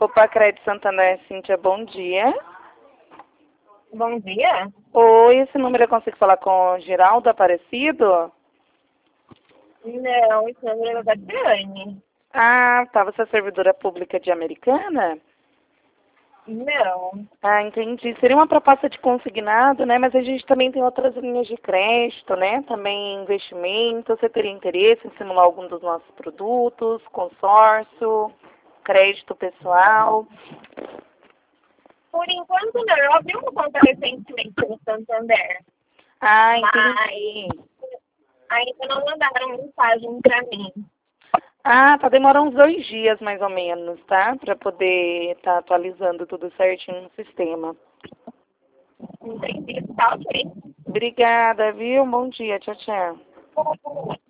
Opa, Crédito Santander, Cíntia, bom dia. Bom dia. Oi, esse número eu consigo falar com o Geraldo Aparecido? Não, esse número é da Dani. Ah, tá, você é servidora pública de Americana? Não. Ah, entendi. Seria uma proposta de consignado, né? Mas a gente também tem outras linhas de crédito, né? Também investimento. Você teria interesse em simular algum dos nossos produtos, consórcio, crédito pessoal? Por enquanto não. Eu abri uma conta recentemente no Santander, Ah, mas entendi. ainda não mandaram mensagem para mim. Ah, tá demorando uns 2 dias mais ou menos, tá? Para poder estar atualizando tudo certinho no sistema. Entendi. Tá ok. Obrigada, viu? Bom dia. Tchau, tchau.